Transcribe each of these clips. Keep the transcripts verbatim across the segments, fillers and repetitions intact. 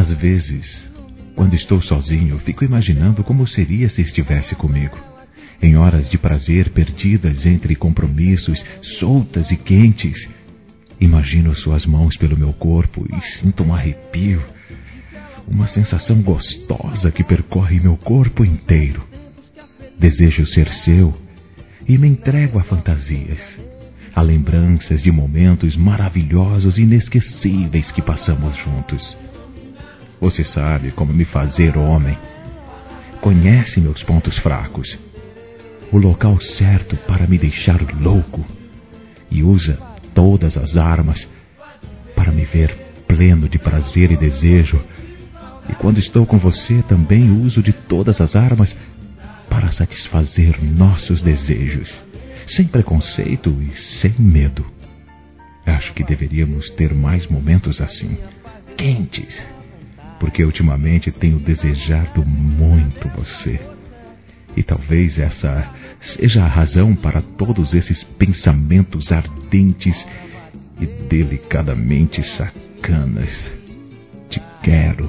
Às vezes, quando estou sozinho, fico imaginando como seria se estivesse comigo. Em horas de prazer perdidas entre compromissos, soltas e quentes, imagino suas mãos pelo meu corpo e sinto um arrepio, uma sensação gostosa que percorre meu corpo inteiro. Desejo ser seu e me entrego a fantasias, a lembranças de momentos maravilhosos e inesquecíveis que passamos juntos. Você sabe como me fazer homem. Conhece meus pontos fracos, o local certo para me deixar louco, e usa todas as armas para me ver pleno de prazer e desejo. E quando estou com você, também uso de todas as armas para satisfazer nossos desejos, sem preconceito e sem medo. Acho que deveríamos ter mais momentos assim, quentes, porque ultimamente tenho desejado muito você. E talvez essa seja a razão para todos esses pensamentos ardentes e delicadamente sacanas. Te quero.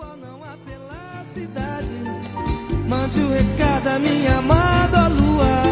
Mande o recado a minha amada lua.